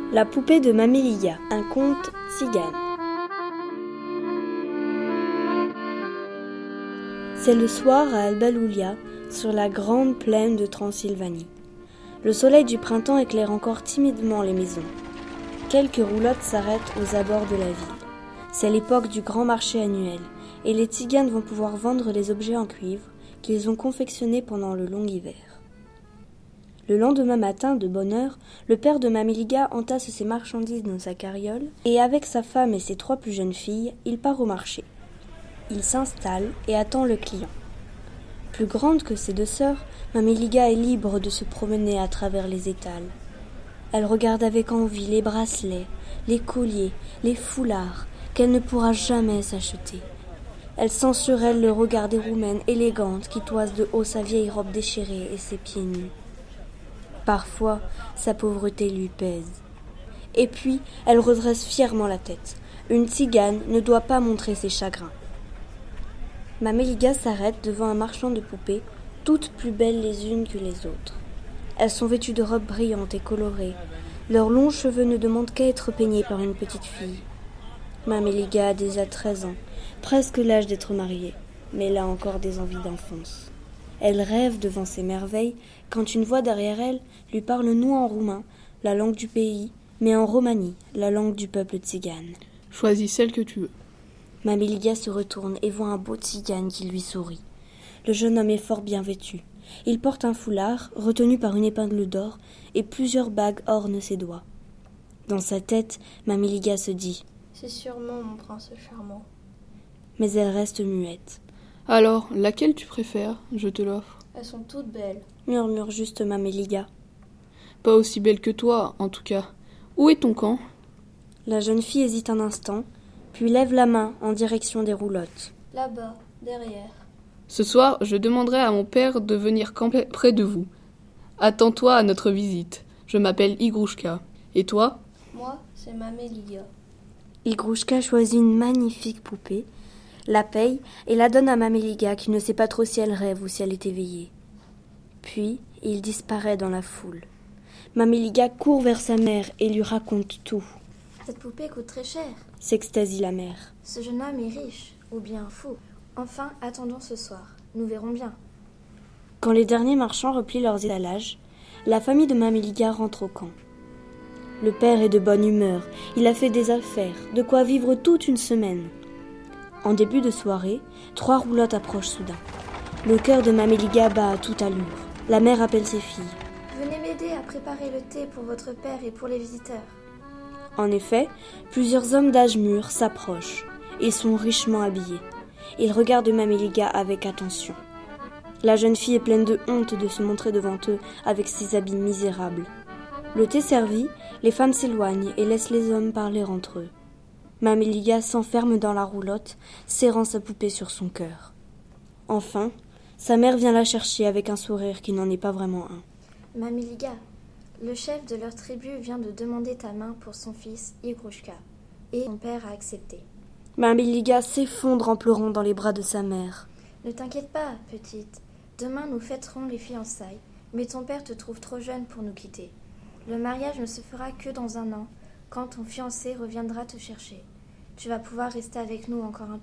La poupée de Mameliga, un conte tzigane. C'est le soir à Alba-Iulia, sur la grande plaine de Transylvanie. Le soleil du printemps éclaire encore timidement les maisons. Quelques roulottes s'arrêtent aux abords de la ville. C'est l'époque du grand marché annuel, et les tziganes vont pouvoir vendre les objets en cuivre qu'ils ont confectionnés pendant le long hiver. Le lendemain matin, de bonne heure, le père de Mameliga entasse ses marchandises dans sa carriole, et avec sa femme et ses 3 plus jeunes filles, il part au marché. Il s'installe et attend le client. Plus grande que ses 2 sœurs, Mameliga est libre de se promener à travers les étals. Elle regarde avec envie les bracelets, les colliers, les foulards qu'elle ne pourra jamais s'acheter. Elle sent sur elle le regard des roumaines élégantes qui toisent de haut sa vieille robe déchirée et ses pieds nus. Parfois, sa pauvreté lui pèse. Et puis, elle redresse fièrement la tête. Une tzigane ne doit pas montrer ses chagrins. Mameliga s'arrête devant un marchand de poupées, toutes plus belles les unes que les autres. Elles sont vêtues de robes brillantes et colorées. Leurs longs cheveux ne demandent qu'à être peignés par une petite fille. Mameliga a déjà 13 ans, presque l'âge d'être mariée, mais elle a encore des envies d'enfance. Elle rêve devant ces merveilles quand une voix derrière elle lui parle non en roumain, la langue du pays, mais en romani, la langue du peuple tzigane. Choisis celle que tu veux. Mameliga se retourne et voit un beau tzigane qui lui sourit. Le jeune homme est fort bien vêtu. Il porte un foulard, retenu par une épingle d'or, et plusieurs bagues ornent ses doigts. Dans sa tête, Mameliga se dit « C'est sûrement mon prince charmant. » Mais elle reste muette. « Alors, laquelle tu préfères ? Je te l'offre. » « Elles sont toutes belles. » murmure juste Mameliga. « Pas aussi belle que toi, en tout cas. Où est ton camp ?» La jeune fille hésite un instant, puis lève la main en direction des roulottes. « Là-bas, derrière. » « Ce soir, je demanderai à mon père de venir camper près de vous. Attends-toi à notre visite. Je m'appelle Igrouchka. Et toi ? » ?»« Moi, c'est Mameliga. » Igrouchka choisit une magnifique poupée, la paye et la donne à Mameliga qui ne sait pas trop si elle rêve ou si elle est éveillée. Puis, il disparaît dans la foule. Mameliga court vers sa mère et lui raconte tout. « Cette poupée coûte très cher. » s'extasie la mère. « Ce jeune homme est riche, ou bien fou. Enfin, attendons ce soir. Nous verrons bien. » Quand les derniers marchands replient leurs étalages, la famille de Mameliga rentre au camp. Le père est de bonne humeur, il a fait des affaires, de quoi vivre toute une semaine. En début de soirée, 3 roulottes approchent soudain. Le cœur de Mameliga bat à toute allure. La mère appelle ses filles. « Venez m'aider à préparer le thé pour votre père et pour les visiteurs. » En effet, plusieurs hommes d'âge mûr s'approchent. Ils sont richement habillés. Ils regardent Mameliga avec attention. La jeune fille est pleine de honte de se montrer devant eux avec ses habits misérables. Le thé servi, les femmes s'éloignent et laissent les hommes parler entre eux. Mameliga s'enferme dans la roulotte, serrant sa poupée sur son cœur. Enfin, sa mère vient la chercher avec un sourire qui n'en est pas vraiment un. « Mameliga, le chef de leur tribu vient de demander ta main pour son fils Igrouchka, et son père a accepté. » Mameliga s'effondre en pleurant dans les bras de sa mère. « Ne t'inquiète pas, petite. Demain nous fêterons les fiançailles, mais ton père te trouve trop jeune pour nous quitter. Le mariage ne se fera que dans 1 an, quand ton fiancé reviendra te chercher. Tu vas pouvoir rester avec nous encore un peu. »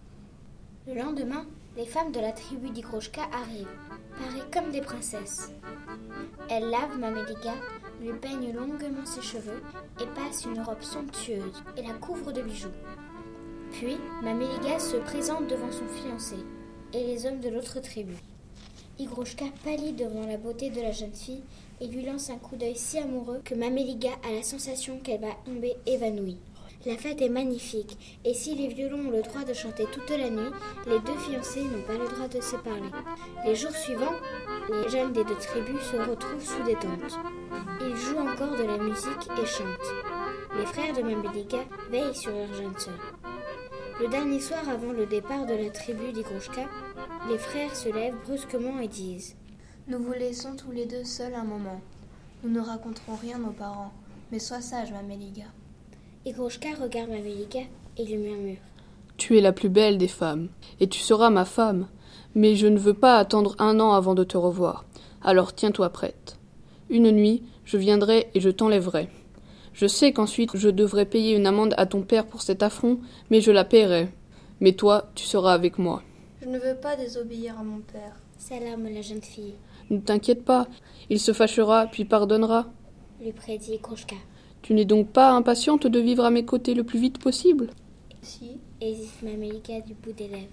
Le lendemain, les femmes de la tribu d'Igrouchka arrivent, parées comme des princesses. Elles lavent Mameliga, lui peignent longuement ses cheveux et passent une robe somptueuse et la couvrent de bijoux. Puis, Mameliga se présente devant son fiancé et les hommes de l'autre tribu. Igrouchka pâlit devant la beauté de la jeune fille et lui lance un coup d'œil si amoureux que Mameliga a la sensation qu'elle va tomber évanouie. La fête est magnifique, et si les violons ont le droit de chanter toute la nuit, les 2 fiancés n'ont pas le droit de se parler. Les jours suivants, les jeunes des 2 tribus se retrouvent sous des tentes. Ils jouent encore de la musique et chantent. Les frères de Mameliga veillent sur leur jeune sœur. Le dernier soir avant le départ de la tribu d'Igrouchka, les frères se lèvent brusquement et disent « Nous vous laissons tous les 2 seuls un moment. Nous ne raconterons rien aux parents, mais sois sage, Mameliga. » Igrouchka regarde Mameliga et lui murmure « Tu es la plus belle des femmes, et tu seras ma femme, mais je ne veux pas attendre 1 an avant de te revoir, alors tiens-toi prête. Une nuit, je viendrai et je t'enlèverai. Je sais qu'ensuite je devrais payer une amende à ton père pour cet affront, mais je la paierai. Mais toi, tu seras avec moi. Je ne veux pas désobéir à mon père. S'alarme la jeune fille, Ne t'inquiète pas, il se fâchera puis pardonnera. lui prédit Igrouchka. Tu n'es donc pas impatiente de vivre à mes côtés le plus vite possible? Si, Hésite Mamélika du bout des lèvres.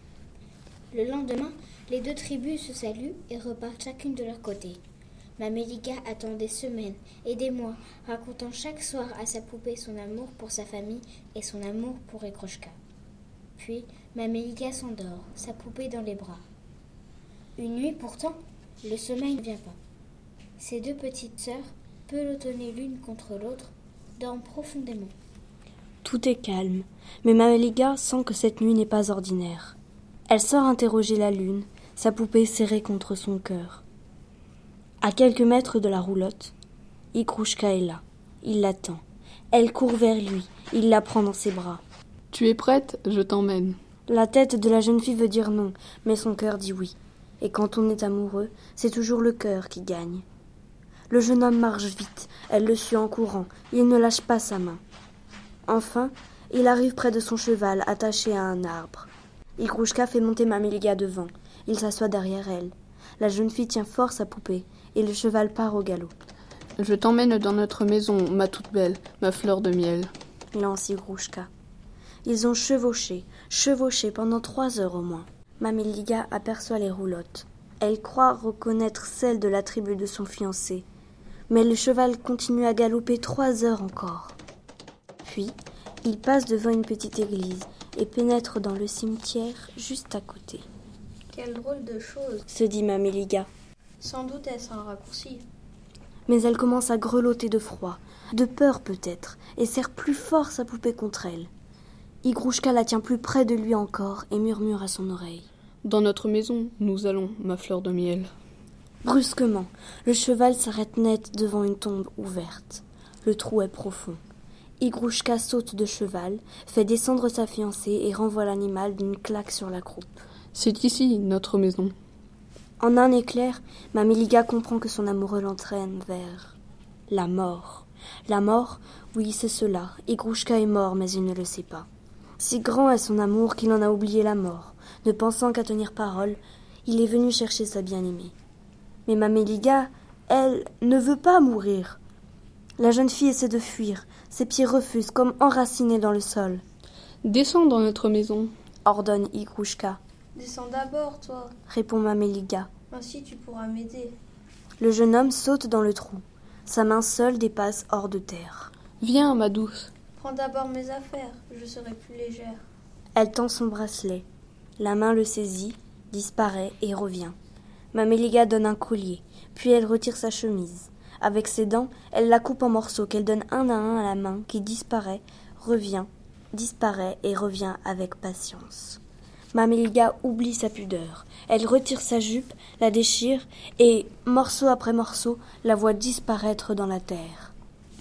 Le lendemain, les deux tribus se saluent et repartent chacune de leur côté. Mamélika attend des semaines et des mois, racontant chaque soir à sa poupée son amour pour sa famille et son amour pour Igrouchka. Puis, Mamélika s'endort, sa poupée dans les bras. Une nuit pourtant, le sommeil ne vient pas. Ces deux petites sœurs, pelotonnées l'une contre l'autre, dorment profondément. Tout est calme, mais Mamélika sent que cette nuit n'est pas ordinaire. Elle sort interroger la lune, sa poupée serrée contre son cœur. À quelques mètres de la roulotte, Igrouchka est là. Il l'attend. Elle court vers lui. Il la prend dans ses bras. Tu es prête? Je t'emmène. La tête de la jeune fille veut dire non, mais son cœur dit oui. Et quand on est amoureux, c'est toujours le cœur qui gagne. Le jeune homme marche vite. Elle le suit en courant. Il ne lâche pas sa main. Enfin, il arrive près de son cheval attaché à un arbre. Igrouchka fait monter Mamélika devant. Il s'assoit derrière elle. La jeune fille tient fort sa poupée et le cheval part au galop. Je t'emmène dans notre maison, ma toute belle, ma fleur de miel. Lance Igrouchka. Ils ont chevauché pendant 3 heures au moins. Mamélika aperçoit les roulottes. Elle croit reconnaître celle de la tribu de son fiancé. Mais le cheval continue à galoper 3 heures encore. Puis, il passe devant une petite église et pénètre dans le cimetière juste à côté. quelle drôle de chose. Se dit Mamélika. Sans doute est-ce un raccourci. Mais elle commence à grelotter de froid, de peur peut-être, et serre plus fort sa poupée contre elle. Igrouchka la tient plus près de lui encore et murmure à son oreille. Dans notre maison, nous allons, ma fleur de miel. Brusquement, le cheval s'arrête net devant une tombe ouverte. Le trou est profond. Igrouchka saute de cheval, fait descendre sa fiancée et renvoie l'animal d'une claque sur la croupe. C'est ici, notre maison. En un éclair, Mamélika comprend que son amoureux l'entraîne vers la mort. La mort, oui, c'est cela. Igrouchka est mort, mais il ne le sait pas. Si grand est son amour qu'il en a oublié la mort. Ne pensant qu'à tenir parole, il est venu chercher sa bien-aimée. Mais Mamélika, elle, ne veut pas mourir. La jeune fille essaie de fuir. Ses pieds refusent, comme enracinés dans le sol. Descends dans notre maison, ordonne Igrouchka. Descends d'abord, toi. Répond Mamélika. Ainsi tu pourras m'aider. Le jeune homme saute dans le trou. Sa main seule dépasse hors de terre. Viens, ma douce. Prends d'abord mes affaires, je serai plus légère. Elle tend son bracelet. La main le saisit, disparaît et revient. Mamélika donne un collier, puis elle retire sa chemise. Avec ses dents, elle la coupe en morceaux qu'elle donne un à un à la main qui disparaît, revient, disparaît et revient avec patience. Mamélika oublie sa pudeur. Elle retire sa jupe, la déchire et, morceau après morceau, la voit disparaître dans la terre.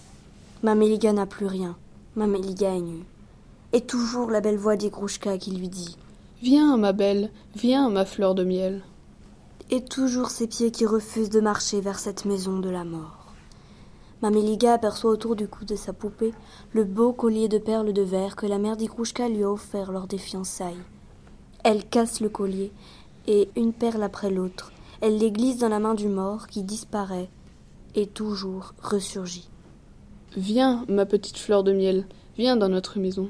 Mamélika n'a plus rien. Mamélika est nue. Et toujours la belle voix d'Igrouchka qui lui dit « Viens, ma belle, viens, ma fleur de miel. » Et toujours ses pieds qui refusent de marcher vers cette maison de la mort. Mamélika aperçoit autour du cou de sa poupée le beau collier de perles de verre que la mère d'Igrouchka lui a offert lors des fiançailles. Elle casse le collier, et une perle après l'autre, elle les glisse dans la main du mort qui disparaît et toujours ressurgit. Viens, ma petite fleur de miel, viens dans notre maison.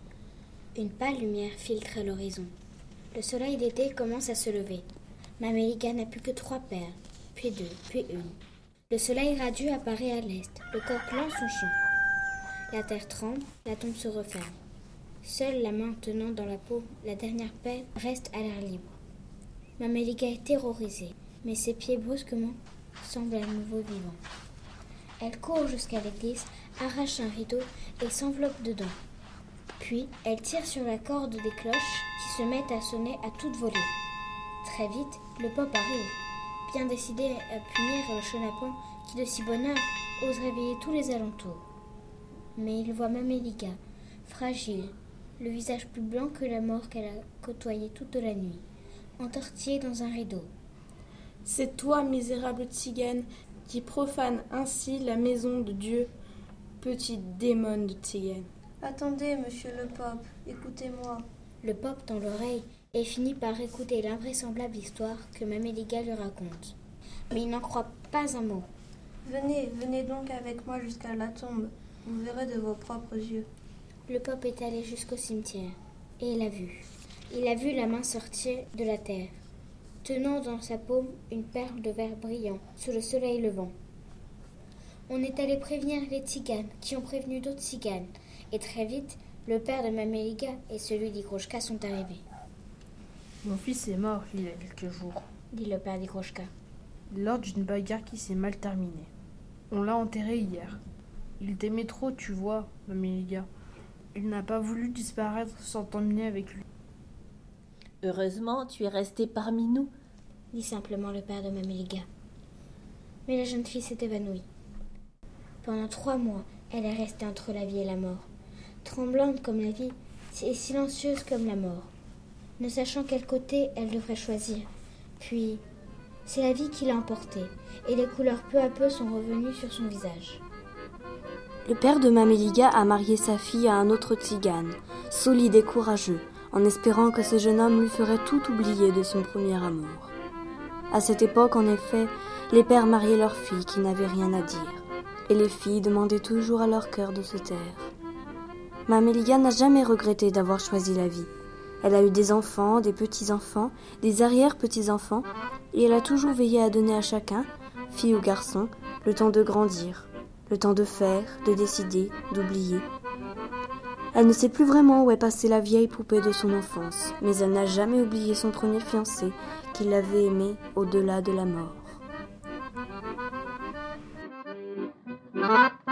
Une pâle lumière filtre à l'horizon. Le soleil d'été commence à se lever. Mamélika n'a plus que 3 perles, puis 2, puis 1. Le soleil radieux apparaît à l'est, le coq lance son chant. La terre tremble, la tombe se referme. Seule la main tenant dans la peau la dernière perle reste à l'air libre. Mamélika est terrorisée, mais ses pieds brusquement semblent à nouveau vivants. Elle court jusqu'à l'église, arrache un rideau et s'enveloppe dedans. Puis, elle tire sur la corde des cloches qui se mettent à sonner à toute volée. Très vite, le pop arrive, bien décidé à punir le chenapan qui, de si bonne heure, ose réveiller tous les alentours. Mais il voit Mamélika, fragile, le visage plus blanc que la mort qu'elle a côtoyée toute la nuit, entortillée dans un rideau. « C'est toi, misérable tzigane, qui profane ainsi la maison de Dieu. petite démone de tzigane. Attendez, monsieur le pape, écoutez-moi. Le pape tend l'oreille et finit par écouter l'invraisemblable histoire que Maméliga lui raconte. Mais il n'en croit pas un mot. Venez donc avec moi jusqu'à la tombe. Vous verrez de vos propres yeux. Le pape est allé jusqu'au cimetière et il a vu. Il a vu la main sortir de la terre, tenant dans sa paume une perle de verre brillant sous le soleil levant. On est allé prévenir les tziganes qui ont prévenu d'autres tziganes et très vite, le père de Maméliga et celui d'Igroshka sont arrivés. Mon fils est mort il y a quelques jours, Dit le père d'Igroshka. lors d'une bagarre qui s'est mal terminée. On l'a enterré hier. Il t'aimait trop, tu vois, Maméliga. Il n'a pas voulu disparaître sans t'emmener avec lui. Heureusement, tu es resté parmi nous. Dit simplement le père de Maméliga. Mais la jeune fille s'est évanouie. Pendant 3 mois, elle est restée entre la vie et la mort, tremblante comme la vie et silencieuse comme la mort, ne sachant quel côté elle devrait choisir. Puis, c'est la vie qui l'a emportée, et les couleurs peu à peu sont revenues sur son visage. Le père de Maméliga a marié sa fille à un autre tzigane, solide et courageux, en espérant que ce jeune homme lui ferait tout oublier de son premier amour. À cette époque, en effet, les pères mariaient leurs filles qui n'avaient rien à dire, et les filles demandaient toujours à leur cœur de se taire. Maméliga n'a jamais regretté d'avoir choisi la vie. Elle a eu des enfants, des petits-enfants, des arrière-petits-enfants, et elle a toujours veillé à donner à chacun, fille ou garçon, le temps de grandir, le temps de faire, de décider, d'oublier. Elle ne sait plus vraiment où est passée la vieille poupée de son enfance, mais elle n'a jamais oublié son premier fiancé, qui l'avait aimée au-delà de la mort.